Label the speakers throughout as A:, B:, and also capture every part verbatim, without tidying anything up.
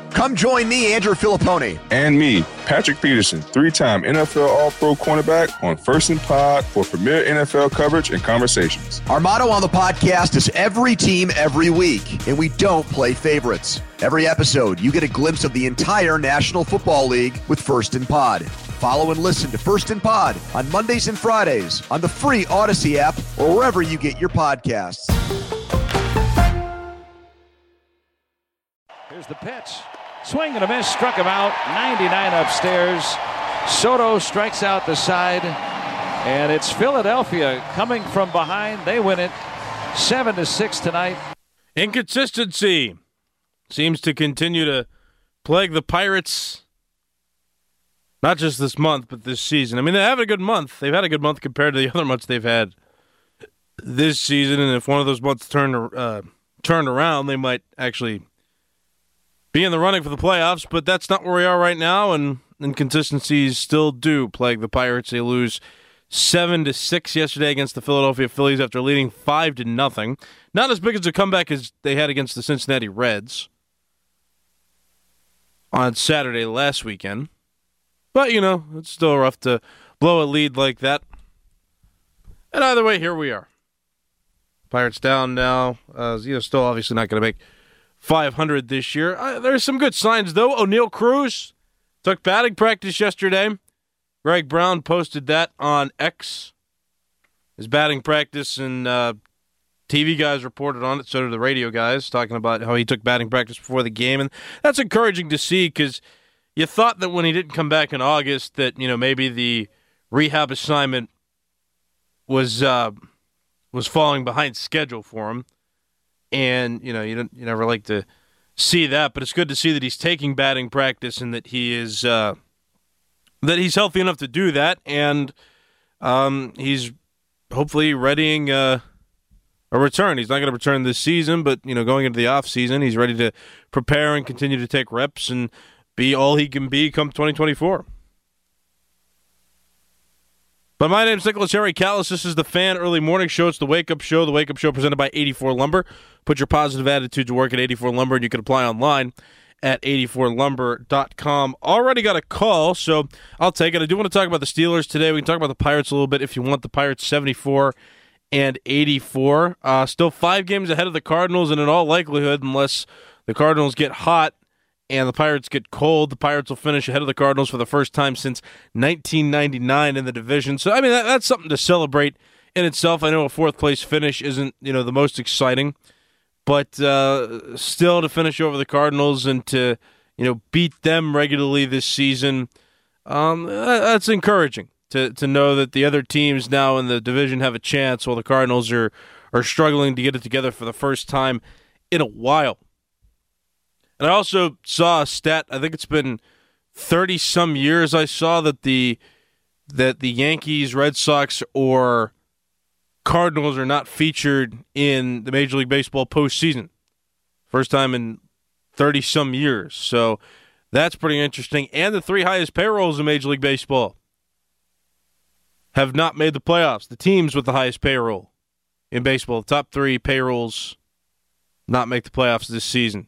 A: Come join me, Andrew Filipponi.
B: And me, Patrick Peterson, three-time N F L All-Pro cornerback on First and Pod for premier N F L coverage and conversations.
A: Our motto on the podcast is every team, every week, and we don't play favorites. Every episode, you get a glimpse of the entire National Football League with First and Pod. Follow and listen to First and Pod on Mondays and Fridays on the free Odyssey app or wherever you get your podcasts.
C: Here's the pitch. Swing and a miss, struck him out, ninety-nine upstairs. Soto strikes out the side, and it's Philadelphia coming from behind. They win it seven to six tonight.
D: Inconsistency seems to continue to plague the Pirates, not just this month, but this season. I mean, they have a good month. They've had a good month compared to the other months they've had this season, and if one of those months turned, uh, turned around, they might actually be in the running for the playoffs, but that's not where we are right now, and inconsistencies still do plague the Pirates. They lose seven to six yesterday against the Philadelphia Phillies after leading five to nothing. Not as big as a comeback as they had against the Cincinnati Reds on Saturday last weekend. But, you know, it's still rough to blow a lead like that. And either way, here we are. Pirates down now. Uh, you know, still obviously not going to make five hundred this year. Uh, there's some good signs, though. O'Neal Cruz took batting practice yesterday. Greg Brown posted that on X. His batting practice, and uh, T V guys reported on it, so did the radio guys, talking about how he took batting practice before the game. And that's encouraging to see, because you thought that when he didn't come back in August that, you know, maybe the rehab assignment was uh, was falling behind schedule for him. And, you know, you don't, you never like to see that, but it's good to see that he's taking batting practice and that he is uh, that he's healthy enough to do that, and um, he's hopefully readying uh, a return. He's not going to return this season, but, you know, going into the off season, he's ready to prepare and continue to take reps and be all he can be come twenty twenty-four. But my name's Nicholas Harry Callis. This is the Fan Early Morning Show. It's the Wake Up Show. The Wake Up Show presented by eighty-four Lumber. Put your positive attitude to work at eighty-four Lumber, and you can apply online at eighty-four lumber dot com. Already got a call, so I'll take it. I do want to talk about the Steelers today. We can talk about the Pirates a little bit if you want. The Pirates seventy-four and eighty-four. Uh, still five games ahead of the Cardinals, and in all likelihood, unless the Cardinals get hot and the Pirates get cold, the Pirates will finish ahead of the Cardinals for the first time since nineteen ninety-nine in the division. So, I mean, that, that's something to celebrate in itself. I know a fourth-place finish isn't, you know, the most exciting, but uh, still to finish over the Cardinals and to, you know, beat them regularly this season, um, that, that's encouraging to to know that the other teams now in the division have a chance while the Cardinals are, are struggling to get it together for the first time in a while. And I also saw a stat, I think it's been thirty-some years I saw that the that the Yankees, Red Sox, or Cardinals are not featured in the Major League Baseball postseason. First time in thirty-some years. So that's pretty interesting. And the three highest payrolls in Major League Baseball have not made the playoffs. The teams with the highest payroll in baseball, the top three payrolls, not make the playoffs this season.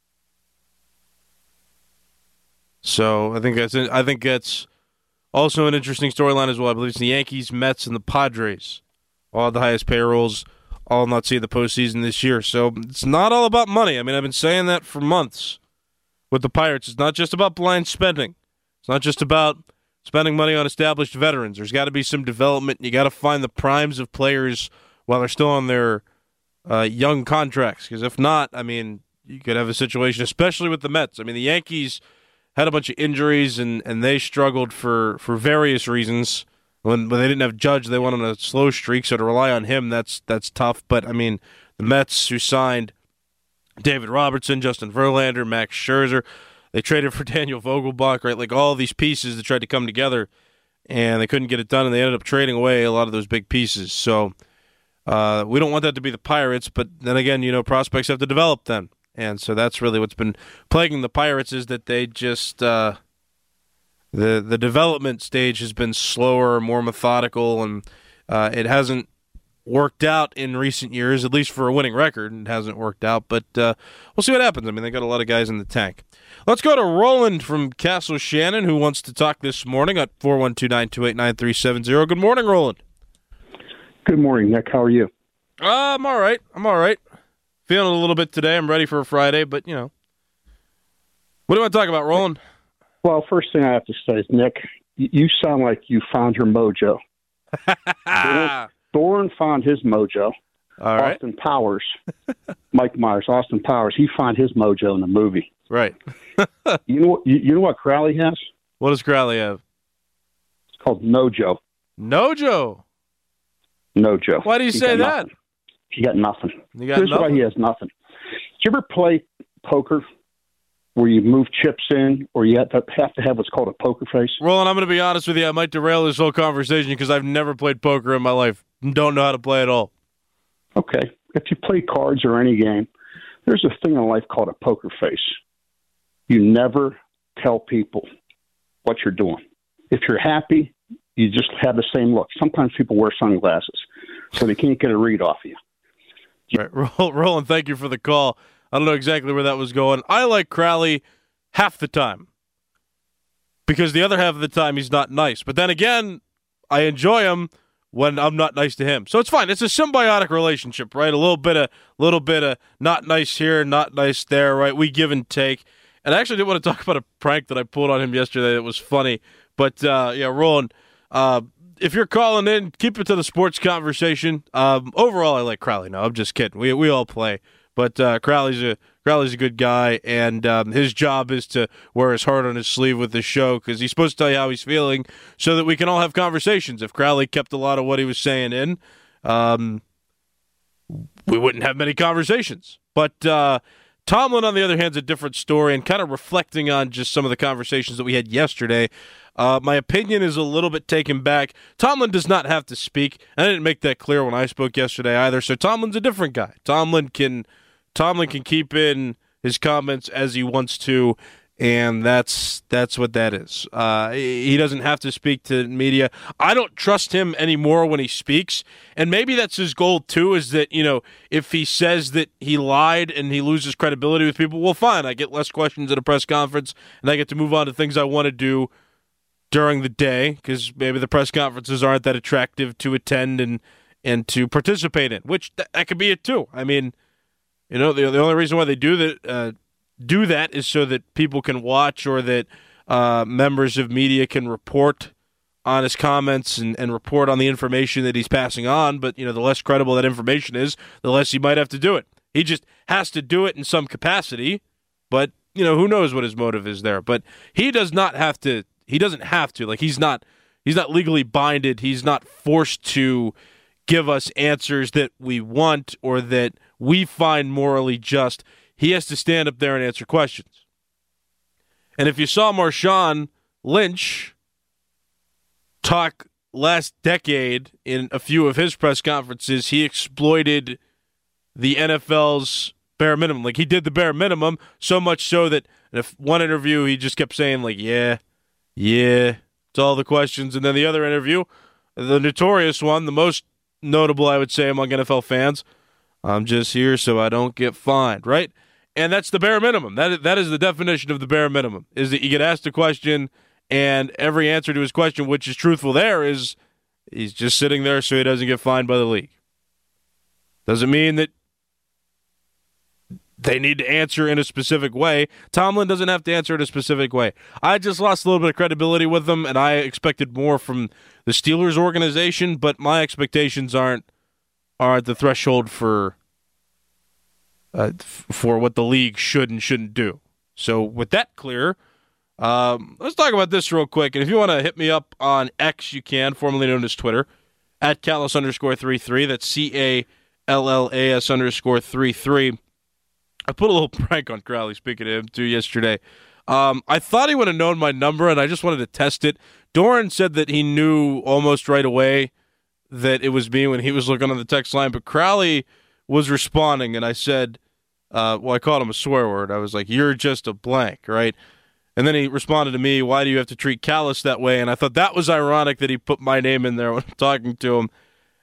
D: So I think that's I think that's also an interesting storyline as well. I believe it's the Yankees, Mets, and the Padres, all have the highest payrolls, all not see the postseason this year. So it's not all about money. I mean, I've been saying that for months with the Pirates. It's not just about blind spending. It's not just about spending money on established veterans. There's got to be some development. You got to find the primes of players while they're still on their uh, young contracts. Because if not, I mean, you could have a situation, especially with the Mets. I mean, the Yankees had a bunch of injuries, and, and they struggled for, for various reasons. When, when they didn't have Judge, they went on a slow streak, so to rely on him, that's that's tough. But, I mean, the Mets, who signed David Robertson, Justin Verlander, Max Scherzer, they traded for Daniel Vogelbach, right? Like, all these pieces that tried to come together, and they couldn't get it done, and they ended up trading away a lot of those big pieces. So uh, we don't want that to be the Pirates, but then again, you know, prospects have to develop then. And so that's really what's been plaguing the Pirates, is that they just uh, the the development stage has been slower, more methodical, and uh, it hasn't worked out in recent years, at least for a winning record. It hasn't worked out, but uh, we'll see what happens. I mean, they got a lot of guys in the tank. Let's go to Roland from Castle Shannon, who wants to talk this morning at four one two, nine two eight, nine three seven zero. Good morning, Roland.
E: Good morning, Nick. How are you?
D: Uh, I'm all right. I'm all right. Feeling a little bit today. I'm ready for a Friday, but, you know. What do you want to talk about, Roland?
E: Well, first thing I have to say is, Nick, you sound like you found your mojo. Doran found his mojo.
D: All right.
E: Austin Powers, Mike Myers, Austin Powers, he found his mojo in the movie.
D: Right.
E: you know what? You, you know what Crowley has?
D: What does Crowley have?
E: It's called Nojo.
D: Nojo.
E: Nojo.
D: Why do you
E: he
D: say that?
E: Nothing. He got nothing.
D: You got
E: Here's
D: nothing?
E: why he has nothing. Did you ever play poker where you move chips in, or you have to have, to have what's called a poker face?
D: Roland, I'm going to be honest with you. I might derail this whole conversation because I've never played poker in my life. Don't know how to play at all.
E: Okay. If you play cards or any game, there's a thing in life called a poker face. You never tell people what you're doing. If you're happy, you just have the same look. Sometimes people wear sunglasses, so they can't get a read off you.
D: Right. Roland, thank you for the call. I don't know exactly where that was going. I like Crowley half the time because the other half of the time he's not nice. But then again, I enjoy him when I'm not nice to him. So it's fine. It's a symbiotic relationship, right? A little bit of little bit of not nice here, not nice there, right? We give and take. And I actually did want to talk about a prank that I pulled on him yesterday that was funny. But, uh, yeah, Roland, uh, if you're calling in, keep it to the sports conversation. Um, overall, I like Crowley. No, I'm just kidding. We we all play. But uh, Crowley's a Crowley's a good guy, and um, his job is to wear his heart on his sleeve with the show because he's supposed to tell you how he's feeling so that we can all have conversations. If Crowley kept a lot of what he was saying in, um, we wouldn't have many conversations. But uh, Tomlin, on the other hand, is a different story, and kind of reflecting on just some of the conversations that we had yesterday, uh, my opinion is a little bit taken back. Tomlin does not have to speak. I didn't make that clear when I spoke yesterday either, so Tomlin's a different guy. Tomlin can... Tomlin can keep in his comments as he wants to, and that's that's what that is. Uh, he doesn't have to speak to media. I don't trust him anymore when he speaks, and maybe that's his goal too, is that, you know, if he says that he lied and he loses credibility with people, well, fine, I get less questions at a press conference, and I get to move on to things I want to do during the day, because maybe the press conferences aren't that attractive to attend and, and to participate in, which th- that could be it too. I mean, You know, the the only reason why they do that uh, do that is so that people can watch, or that uh, members of media can report on his comments and, and report on the information that he's passing on. But, you know, the less credible that information is, the less he might have to do it. He just has to do it in some capacity. But, you know, who knows what his motive is there. But he does not have to. He doesn't have to. Like, he's not. He's not legally binded. He's not forced to give us answers that we want or that we find morally just. He has to stand up there and answer questions. And if you saw Marshawn Lynch talk last decade in a few of his press conferences, he exploited the N F L's bare minimum. Like, he did the bare minimum, so much so that in one interview he just kept saying, like, yeah, yeah, it's all the questions. And then the other interview, the notorious one, the most notable, I would say, among N F L fans, I'm just here so I don't get fined, right? And that's the bare minimum. That that is the definition of the bare minimum, is that you get asked a question, and every answer to his question, which is truthful there, is he's just sitting there so he doesn't get fined by the league. Doesn't mean that they need to answer in a specific way. Tomlin doesn't have to answer in a specific way. I just lost a little bit of credibility with them, and I expected more from the Steelers organization, but my expectations aren't are at the threshold for uh, f- for what the league should and shouldn't do. So with that clear, um, let's talk about this real quick. And if you want to hit me up on X, you can, formerly known as Twitter, at Callas underscore three three. That's C A L L A S underscore three three. I put a little prank on Crowley, speaking to him, too, yesterday. Um, I thought he would have known my number, and I just wanted to test it. Doran said that he knew almost right away that it was me when he was looking on the text line, but Crowley was responding, and I said, uh, well, I called him a swear word. I was like, you're just a blank, right? And then he responded to me, why do you have to treat Callas that way? And I thought that was ironic that he put my name in there when I'm talking to him.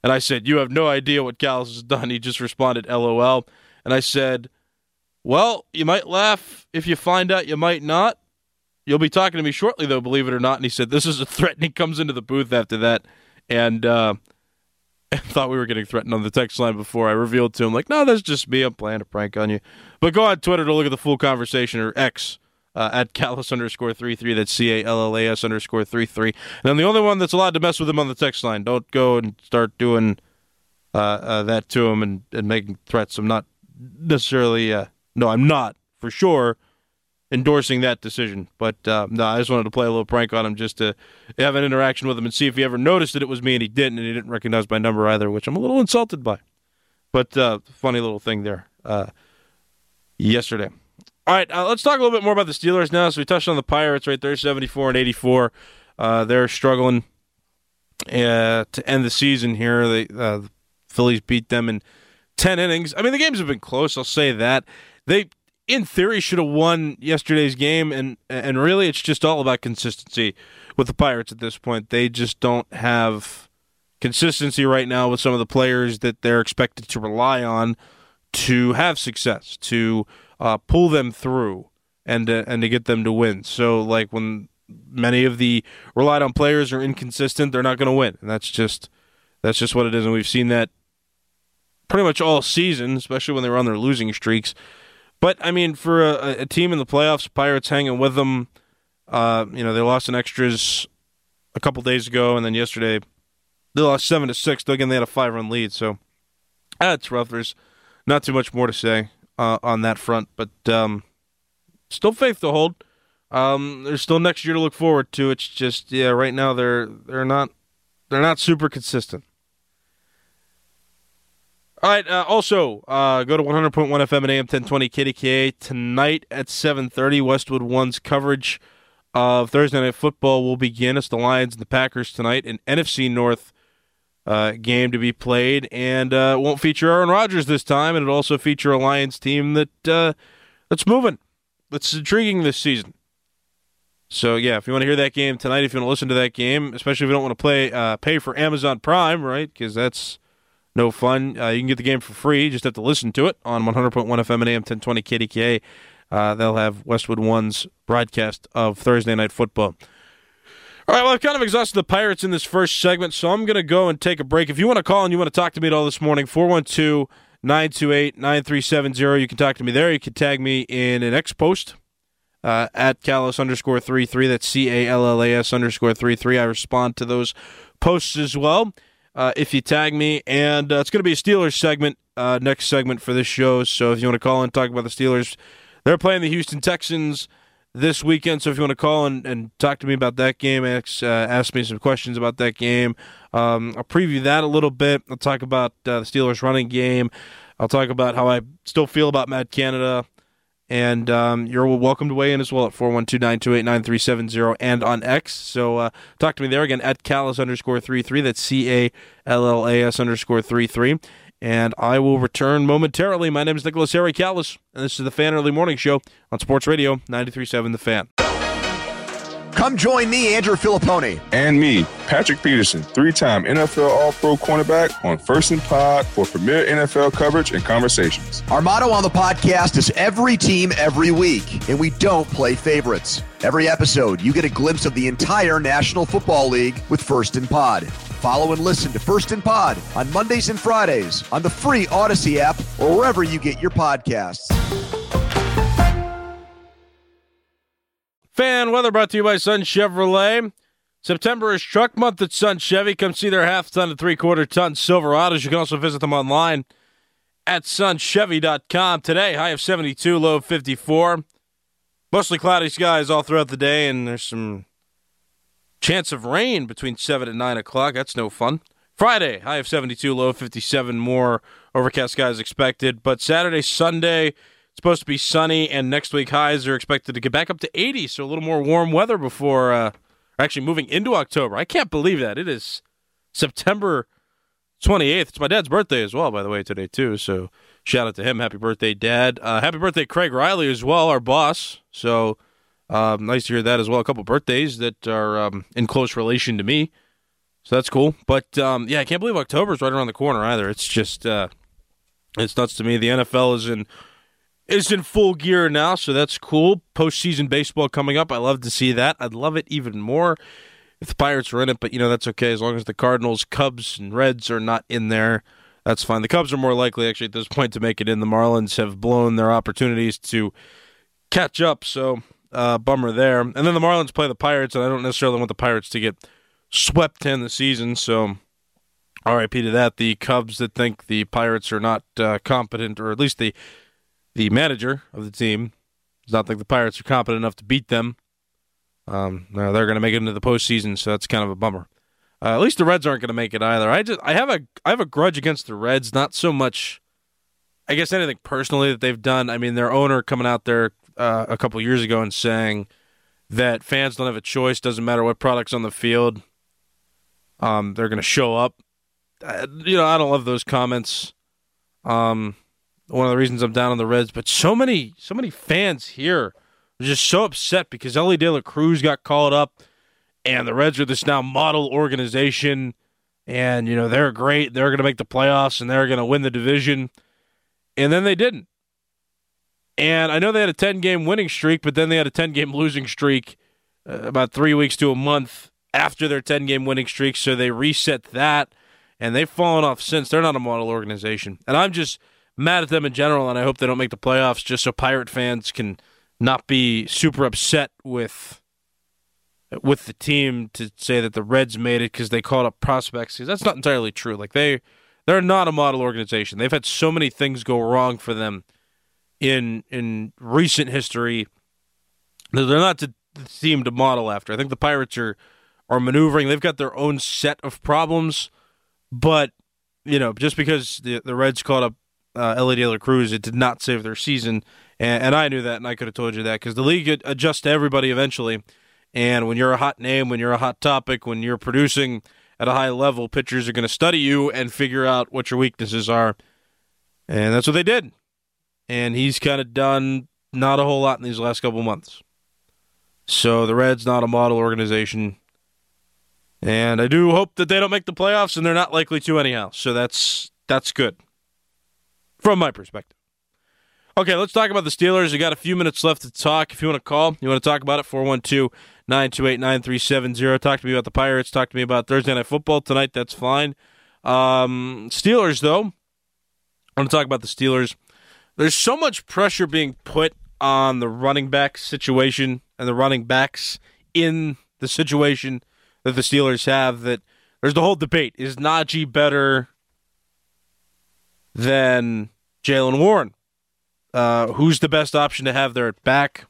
D: And I said, you have no idea what Callis has done. He just responded, L O L. And I said, well, you might laugh if you find out, you might not. You'll be talking to me shortly, though, believe it or not. And he said, this is a threat. And he comes into the booth after that. And uh, I thought we were getting threatened on the text line before. I revealed to him, like, no, that's just me. I'm playing a prank on you. But go on Twitter to look at the full conversation, or X, uh, at Callis underscore three three. That's C A L L A S underscore three three. And I'm the only one that's allowed to mess with him on the text line. Don't go and start doing uh, uh, that to him and, and making threats. I'm not necessarily, uh, no, I'm not, for sure, endorsing that decision. But uh, no, I just wanted to play a little prank on him just to have an interaction with him and see if he ever noticed that it was me, and he didn't, and he didn't recognize my number either, which I'm a little insulted by. But uh, funny little thing there uh, yesterday. All right, uh, let's talk a little bit more about the Steelers now. So we touched on the Pirates right there, seventy-four and eighty-four. Uh, they're struggling uh, to end the season here. They, uh, the Phillies beat them in ten innings. I mean, the games have been close, I'll say that. They, in theory, should have won yesterday's game, and and really it's just all about consistency with the Pirates at this point. They just don't have consistency right now with some of the players that they're expected to rely on to have success, to uh, pull them through and uh, and to get them to win. So, like, when many of the relied on players are inconsistent, they're not going to win, and that's just that's just what it is, and we've seen that pretty much all season, especially when they were on their losing streaks. But, I mean, for a, a team in the playoffs, Pirates hanging with them, uh, you know, they lost in extras a couple days ago, and then yesterday they lost seven to six. Again, they had a five-run lead, so that's rough. There's not too much more to say uh, on that front, but um, still faith to hold. Um, there's still next year to look forward to. It's just, yeah, right now they're they're not they're not super consistent. All right, uh, also, uh, go to one hundred point one F M and A M ten twenty K D K A tonight at seven thirty. Westwood One's coverage of Thursday Night Football will begin. It's the Lions and the Packers tonight, an N F C North uh, game to be played, and uh, it won't feature Aaron Rodgers this time, and it'll also feature a Lions team that uh, that's moving, that's intriguing this season. So, yeah, if you want to hear that game tonight, if you want to listen to that game, especially if you don't want to play uh, pay for Amazon Prime, right, because that's no fun. Uh, you can get the game for free. You just have to listen to it on one hundred point one F M and A M ten twenty K D K A. Uh, they'll have Westwood One's broadcast of Thursday Night Football. All right, well, I've kind of exhausted the Pirates in this first segment, so I'm going to go and take a break. If you want to call and you want to talk to me at all this morning, four one two, nine two eight, nine three seven zero. You can talk to me there. You can tag me in an X post uh, at Callis underscore three three. That's C A L L A S underscore three three. I respond to those posts as well. Uh, if you tag me, and uh, it's going to be a Steelers segment, uh, next segment for this show, so if you want to call and talk about the Steelers, they're playing the Houston Texans this weekend, so if you want to call and, and talk to me about that game, ask, uh, ask me some questions about that game, um, I'll preview that a little bit. I'll talk about uh, the Steelers running game. I'll talk about how I still feel about Matt Canada, and um, you're welcome to weigh in as well at four one two, nine two eight, nine three seven zero and on X. So uh, talk to me there again at Callis underscore three three. That's C A L L A S underscore three three. And I will return momentarily. My name is Nicholas Harry Callis, and this is the Fan Early Morning Show on Sports Radio ninety-three point seven The Fan.
A: Come join me, Andrew Filippone.
B: And me, Patrick Peterson, three-time N F L All-Pro cornerback on First and Pod for premier N F L coverage and conversations.
A: Our motto on the podcast is every team, every week, and we don't play favorites. Every episode, you get a glimpse of the entire National Football League with First and Pod. Follow and listen to First and Pod on Mondays and Fridays on the free Odyssey app or wherever you get your podcasts.
D: Fan weather brought to you by Sun Chevrolet. September is truck month at Sun Chevy. Come see their half-ton to three-quarter ton Silverados. You can also visit them online at sun chevy dot com. Today, high of seventy-two, low of fifty-four. Mostly cloudy skies all throughout the day, and there's some chance of rain between seven and nine o'clock. That's no fun. Friday, high of seventy-two, low of fifty-seven. More overcast skies expected. But Saturday, Sunday, it's supposed to be sunny, and next week highs are expected to get back up to eighty, so a little more warm weather before uh, actually moving into October. I can't believe that. It is September twenty-eighth. It's my dad's birthday as well, by the way, today, too, so shout out to him. Happy birthday, Dad. Uh, happy birthday, Craig Riley, as well, our boss. So um, nice to hear that as well. A couple birthdays that are um, in close relation to me. So that's cool. But, um, yeah, I can't believe October's right around the corner either. It's just, uh, it's nuts to me. The N F L is in is in full gear now, so that's cool. Postseason baseball coming up. I love to see that. I'd love it even more if the Pirates were in it, but, you know, that's okay. As long as the Cardinals, Cubs, and Reds are not in there, that's fine. The Cubs are more likely, actually, at this point to make it in. The Marlins have blown their opportunities to catch up, so uh, bummer there. And then the Marlins play the Pirates, and I don't necessarily want the Pirates to get swept to end the season, so R I P to that. The Cubs that think the Pirates are not uh, competent, or at least the the manager of the team does not think the Pirates are competent enough to beat them. Um, no, they're going to make it into the postseason, so that's kind of a bummer. Uh, at least the Reds aren't going to make it either. I just I have a I have a grudge against the Reds, not so much, I guess, anything personally that they've done. I mean, their owner coming out there uh, a couple years ago and saying that fans don't have a choice, doesn't matter what product's on the field, um, they're going to show up. Uh, you know, I don't love those comments. Um, one of the reasons I'm down on the Reds, but so many so many fans here are just so upset because Elly De La Cruz got called up, and the Reds are this now model organization, and, you know, they're great. They're going to make the playoffs, and they're going to win the division. And then they didn't. And I know they had a ten-game winning streak, but then they had a ten-game losing streak uh, about three weeks to a month after their ten-game winning streak, so they reset that, and they've fallen off since. They're not a model organization. And I'm just mad at them in general, and I hope they don't make the playoffs just so Pirate fans can not be super upset with with the team to say that the Reds made it because they called up prospects. Because that's not entirely true. Like, they, they're not a model organization. They've had so many things go wrong for them in in recent history that they're not the team to model after. I think the Pirates are, are maneuvering. They've got their own set of problems, but, you know, just because the, the Reds called up uh, Elly De La Cruz, it did not save their season. And, and I knew that, and I could have told you that, because the league adjusts to everybody eventually. And when you're a hot name, when you're a hot topic, when you're producing at a high level, pitchers are going to study you and figure out what your weaknesses are. And that's what they did. And he's kind of done not a whole lot in these last couple months. So the Reds, not a model organization. And I do hope that they don't make the playoffs, and they're not likely to anyhow. So that's that's good from my perspective. Okay, let's talk about the Steelers. We got a few minutes left to talk. If you want to call, you want to talk about it, four one two, nine two eight, nine three seven zero. Talk to me about the Pirates. Talk to me about Thursday Night Football tonight. That's fine. Um, Steelers, though. I want to talk about the Steelers. There's so much pressure being put on the running back situation and the running backs in the situation that the Steelers have that there's the whole debate. Is Najee better than Jaylen Warren? Uh, who's the best option to have there at back?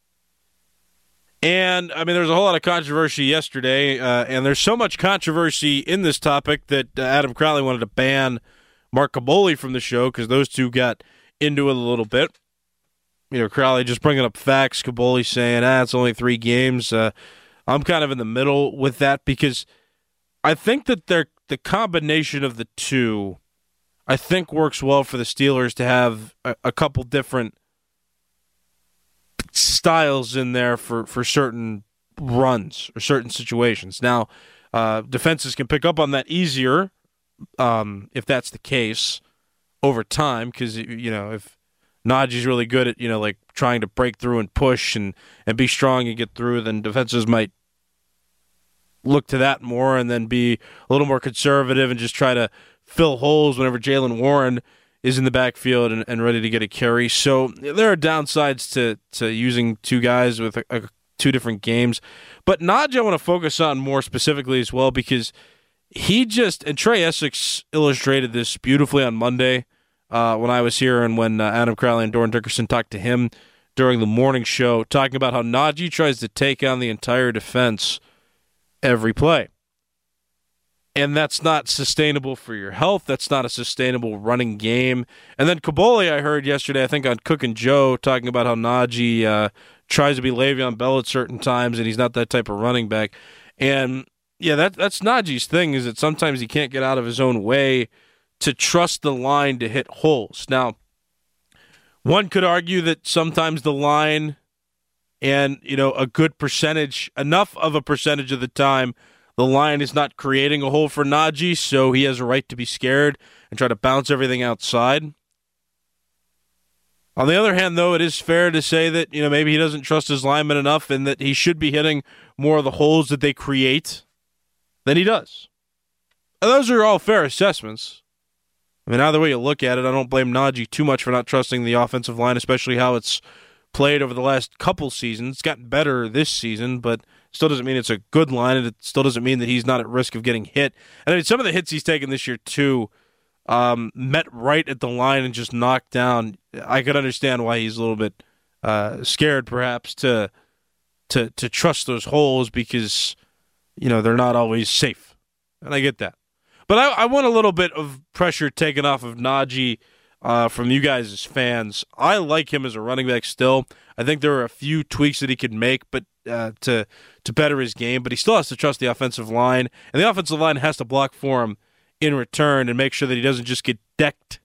D: And, I mean, there's a whole lot of controversy yesterday, uh, and there's so much controversy in this topic that uh, Adam Crowley wanted to ban Mark Kaboly from the show because those two got into it a little bit. You know, Crowley just bringing up facts, Kaboly saying, ah, it's only three games. Uh, I'm kind of in the middle with that because I think that they're, the combination of the two I think works well for the Steelers to have a, a couple different styles in there for, for certain runs or certain situations. Now, uh, defenses can pick up on that easier um, if that's the case over time because, you know, if Najee's really good at, you know, like trying to break through and push and, and be strong and get through, then defenses might look to that more and then be a little more conservative and just try to fill holes whenever Jaylen Warren is in the backfield and, and ready to get a carry. So there are downsides to, to using two guys with a, a, two different games. But Najee I want to focus on more specifically as well because he just, and Trey Essex illustrated this beautifully on Monday uh, when I was here and when uh, Adam Crowley and Doran Dickerson talked to him during the morning show, talking about how Najee tries to take on the entire defense every play. And that's not sustainable for your health. That's not a sustainable running game. And then Kaboly, I heard yesterday, I think on Cook and Joe, talking about how Najee uh, tries to be Le'Veon Bell at certain times, and he's not that type of running back. And, yeah, that that's Najee's thing, is that sometimes he can't get out of his own way to trust the line to hit holes. Now, one could argue that sometimes the line and, you know, a good percentage, enough of a percentage of the time, the line is not creating a hole for Najee, so he has a right to be scared and try to bounce everything outside. On the other hand, though, it is fair to say that, you know, maybe he doesn't trust his linemen enough and that he should be hitting more of the holes that they create than he does. And those are all fair assessments. I mean, either way you look at it, I don't blame Najee too much for not trusting the offensive line, especially how it's played over the last couple seasons. It's gotten better this season, but still doesn't mean it's a good line, and it still doesn't mean that he's not at risk of getting hit. And I mean, some of the hits he's taken this year, too, um, met right at the line and just knocked down. I could understand why he's a little bit uh, scared, perhaps, to to to trust those holes because, you know, they're not always safe. And I get that. But I, I want a little bit of pressure taken off of Najee uh, from you guys as fans. I like him as a running back still. I think there are a few tweaks that he could make but uh, to to better his game, but he still has to trust the offensive line, and the offensive line has to block for him in return and make sure that he doesn't just get decked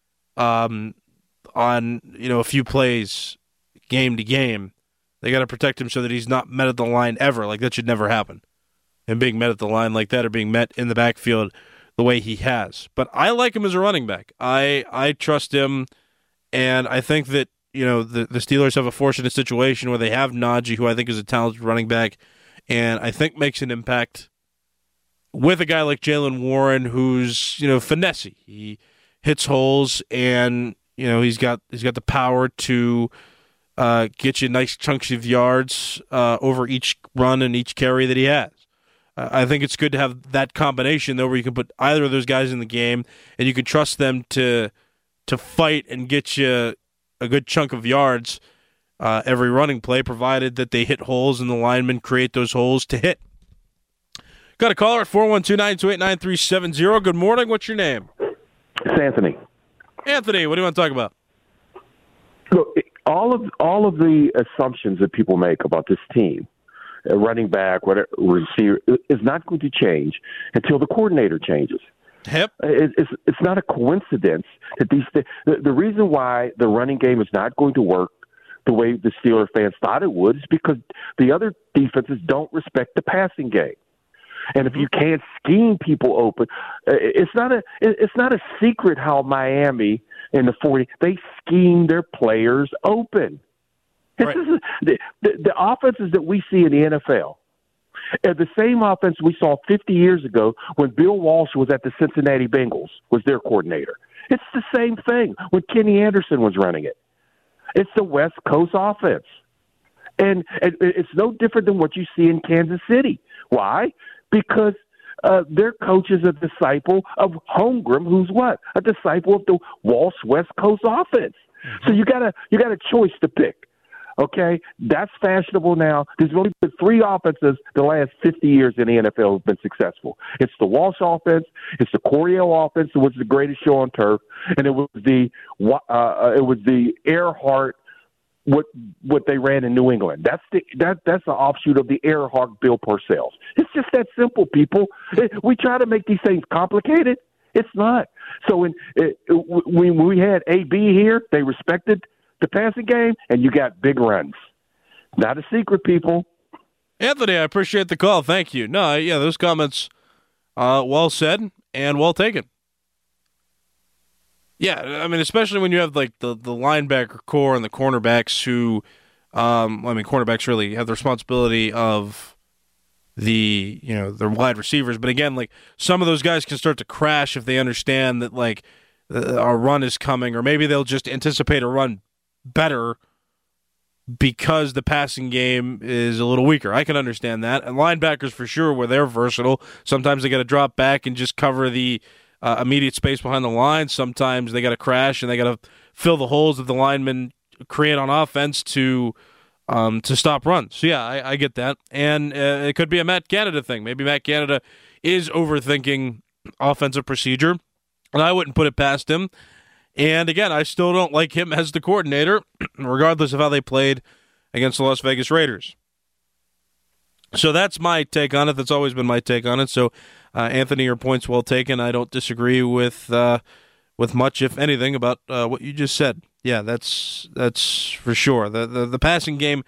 D: um, on, you know, a few plays game to game. They got to protect him so that he's not met at the line ever. Like, that should never happen. And being met at the line like that or being met in the backfield the way he has. But I like him as a running back. I I trust him, and I think that, you know, the, the Steelers have a fortunate situation where they have Najee, who I think is a talented running back, and I think makes an impact with a guy like Jaylen Warren, who's, you know, finessey. He hits holes, and, you know, he's got he's got the power to uh, get you nice chunks of yards uh, over each run and each carry that he has. Uh, I think it's good to have that combination, though, where you can put either of those guys in the game, and you can trust them to to fight and get you a good chunk of yards uh, every running play, provided that they hit holes and the linemen create those holes to hit. Got a caller at four one two, nine two eight, nine three seven zero. Good morning. What's your name?
F: It's Anthony.
D: Anthony, what do you want to talk about?
F: Look, all of all of the assumptions that people make about this team, a running back, whatever receiver, is not going to change until the coordinator changes.
D: Yep.
F: It, it's it's not a coincidence that these th- the, the reason why the running game is not going to work the way the Steelers fans thought it would is because the other defenses don't respect the passing game. And if you can't scheme people open, it's not a it's not a secret how Miami in the forty they scheme their players open. This
D: Right.
F: is the, the the offenses that we see in the N F L are the same offense we saw fifty years ago when Bill Walsh was at the Cincinnati Bengals, was their coordinator. It's the same thing when Kenny Anderson was running it. It's the West Coast offense. And, and it's no different than what you see in Kansas City. Why? Because uh, their coach is a disciple of Holmgren, who's what? A disciple of the Walsh West Coast offense. Mm-hmm. So you got a you got a choice to pick. Okay, that's fashionable now. There's only been three offenses the last fifty years in the N F L have been successful. It's the Walsh offense, it's the Coryell offense, which was the greatest show on turf, and it was the uh, it was the Earhart what what they ran in New England. That's the that that's the offshoot of the Earhart Bill Parcells. It's just that simple, people. We try to make these things complicated. It's not. So when it, when we had A B here, they respected the passing game, and you got big runs. Not a secret, people.
D: Anthony, I appreciate the call. Thank you. No, yeah, those comments, uh, well said and well taken. Yeah, I mean, especially when you have like the, the linebacker core and the cornerbacks who, um, I mean, cornerbacks really have the responsibility of the, you know, their wide receivers. But again, like some of those guys can start to crash if they understand that like uh, our run is coming, or maybe they'll just anticipate a run better because the passing game is a little weaker. I can understand that. And linebackers for sure, where they're versatile. Sometimes they got to drop back and just cover the uh, immediate space behind the line. Sometimes they got to crash and they got to fill the holes that the linemen create on offense to um, to stop runs. So yeah, I, I get that. And uh, it could be a Matt Canada thing. Maybe Matt Canada is overthinking offensive procedure, and I wouldn't put it past him. And again, I still don't like him as the coordinator, regardless of how they played against the Las Vegas Raiders. So that's my take on it. That's always been my take on it. So, uh, Anthony, your point's well taken. I don't disagree with uh, with much, if anything, about uh, what you just said. Yeah, that's that's for sure. The, the the passing game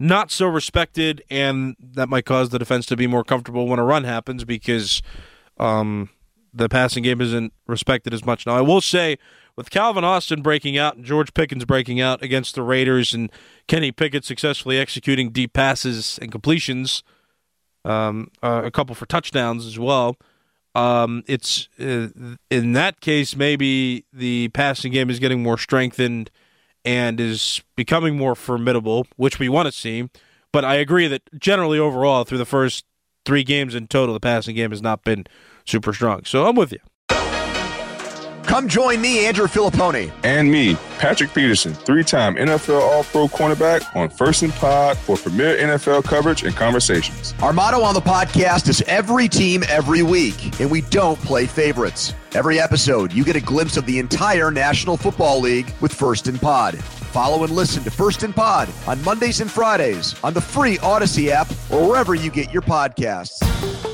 D: not so respected, and that might cause the defense to be more comfortable when a run happens because um, the passing game isn't respected as much. Now, I will say, with Calvin Austin breaking out and George Pickens breaking out against the Raiders and Kenny Pickett successfully executing deep passes and completions, um, uh, a couple for touchdowns as well, um, it's uh, in that case maybe the passing game is getting more strengthened and is becoming more formidable, which we want to see. But I agree that generally overall through the first three games in total, the passing game has not been super strong. So I'm with you.
A: Come join me, Andrew Filippone.
B: And me, Patrick Peterson, three-time N F L All-Pro cornerback on First and Pod for premier N F L coverage and conversations.
A: Our motto on the podcast is every team, every week, and we don't play favorites. Every episode, you get a glimpse of the entire National Football League with First and Pod. Follow and listen to First and Pod on Mondays and Fridays on the free Odyssey app or wherever you get your podcasts.